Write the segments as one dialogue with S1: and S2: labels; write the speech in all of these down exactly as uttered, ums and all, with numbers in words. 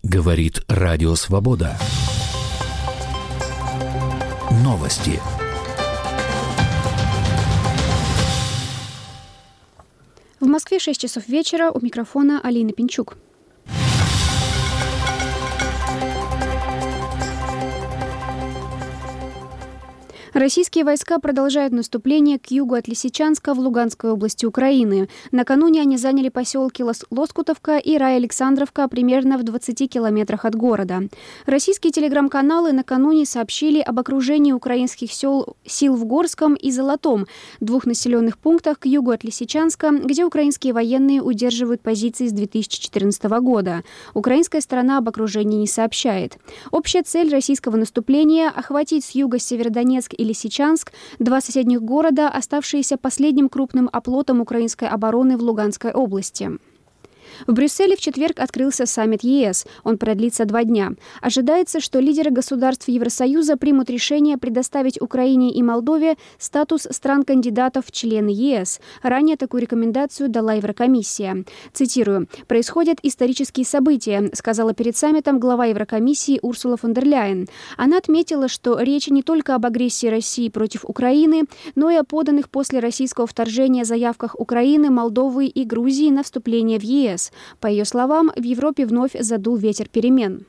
S1: Говорит Радио Свобода. Новости.
S2: В Москве шесть часов вечера. У микрофона Алина Пинчук. Российские войска продолжают наступление к югу от Лисичанска в Луганской области Украины. Накануне они заняли поселки Лос- Лоскутовка и Рая-Александровка примерно в двадцати километрах от города. Российские телеграм-каналы накануне сообщили об окружении украинских сел, сил в Горском и Золотом, двух населенных пунктах к югу от Лисичанска, где украинские военные удерживают позиции с две тысячи четырнадцатого года. Украинская сторона об окружении не сообщает. Общая цель российского наступления – охватить с юга Северодонецк и Лисичанск, два соседних города, оставшиеся последним крупным оплотом украинской обороны в Луганской области. В Брюсселе в четверг открылся саммит ЕС. Он продлится два дня. Ожидается, что лидеры государств Евросоюза примут решение предоставить Украине и Молдове статус стран-кандидатов в члены ЕС. Ранее такую рекомендацию дала Еврокомиссия. Цитирую: «Происходят исторические события», сказала перед саммитом глава Еврокомиссии Урсула фон дер Ляйен. Она отметила, что речь не только об агрессии России против Украины, но и о поданных после российского вторжения заявках Украины, Молдовы и Грузии на вступление в ЕС. По ее словам, в Европе вновь задул ветер перемен.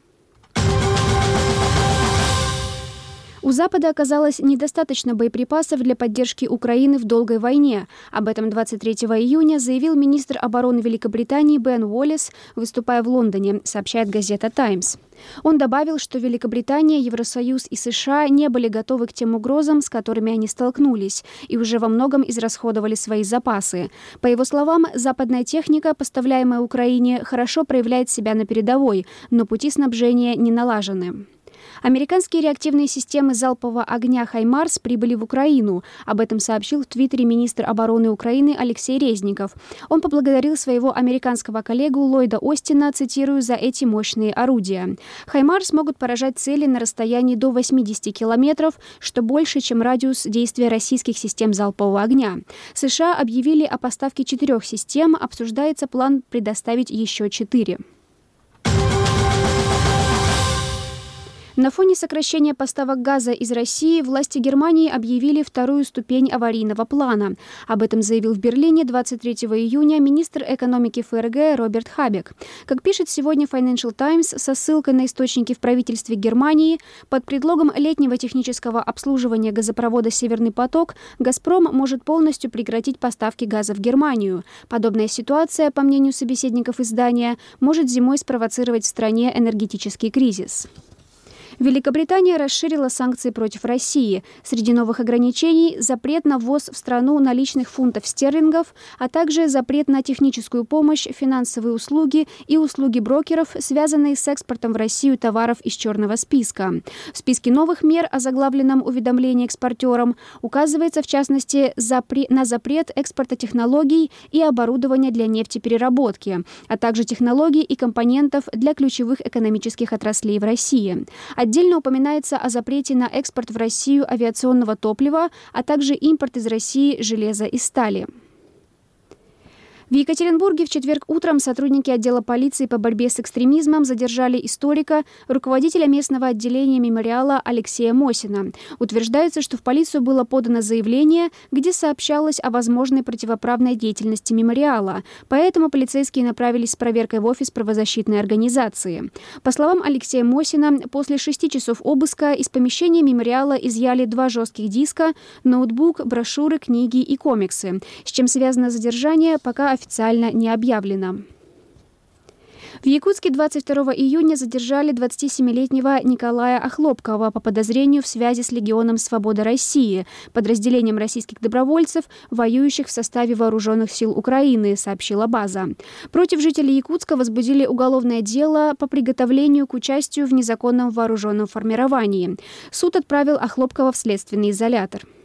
S2: У Запада оказалось недостаточно боеприпасов для поддержки Украины в долгой войне. Об этом двадцать третьего июня заявил министр обороны Великобритании Бен Уоллес, выступая в Лондоне, сообщает газета «Таймс». Он добавил, что Великобритания, Евросоюз и США не были готовы к тем угрозам, с которыми они столкнулись, и уже во многом израсходовали свои запасы. По его словам, западная техника, поставляемая Украине, хорошо проявляет себя на передовой, но пути снабжения не налажены. Американские реактивные системы залпового огня «Хаймарс» прибыли в Украину. Об этом сообщил в Твиттере министр обороны Украины Алексей Резников. Он поблагодарил своего американского коллегу Ллойда Остина, цитирую, «за эти мощные орудия». «Хаймарс» могут поражать цели на расстоянии до восьмидесяти километров, что больше, чем радиус действия российских систем залпового огня. США объявили о поставке четырех систем, обсуждается план предоставить еще четыре. На фоне сокращения поставок газа из России власти Германии объявили вторую ступень аварийного плана. Об этом заявил в Берлине двадцать третьего июня министр экономики ФРГ Роберт Хабек. Как пишет сегодня Financial Times со ссылкой на источники в правительстве Германии, под предлогом летнего технического обслуживания газопровода «Северный поток» «Газпром» может полностью прекратить поставки газа в Германию. Подобная ситуация, по мнению собеседников издания, может зимой спровоцировать в стране энергетический кризис. Великобритания расширила санкции против России. Среди новых ограничений – запрет на ввоз в страну наличных фунтов стерлингов, а также запрет на техническую помощь, финансовые услуги и услуги брокеров, связанные с экспортом в Россию товаров из черного списка. В списке новых мер, озаглавленном «Уведомление экспортерам», указывается в частности запре- на запрет экспорта технологий и оборудования для нефтепереработки, а также технологий и компонентов для ключевых экономических отраслей в России. Отдельно упоминается о запрете на экспорт в Россию авиационного топлива, а также импорт из России железа и стали. В Екатеринбурге в четверг утром сотрудники отдела полиции по борьбе с экстремизмом задержали историка, руководителя местного отделения мемориала Алексея Мосина. Утверждается, что в полицию было подано заявление, где сообщалось о возможной противоправной деятельности мемориала. Поэтому полицейские направились с проверкой в офис правозащитной организации. По словам Алексея Мосина, после шести часов обыска из помещения мемориала изъяли два жестких диска, ноутбук, брошюры, книги и комиксы. С чем связано задержание, пока официально не объявлено. В Якутске двадцать второго июня задержали двадцатисемилетнего Николая Охлопкова по подозрению в связи с Легионом Свободы России, подразделением российских добровольцев, воюющих в составе вооруженных сил Украины, сообщила база. Против жителей Якутска возбудили уголовное дело по приготовлению к участию в незаконном вооруженном формировании. Суд отправил Охлопкова в следственный изолятор.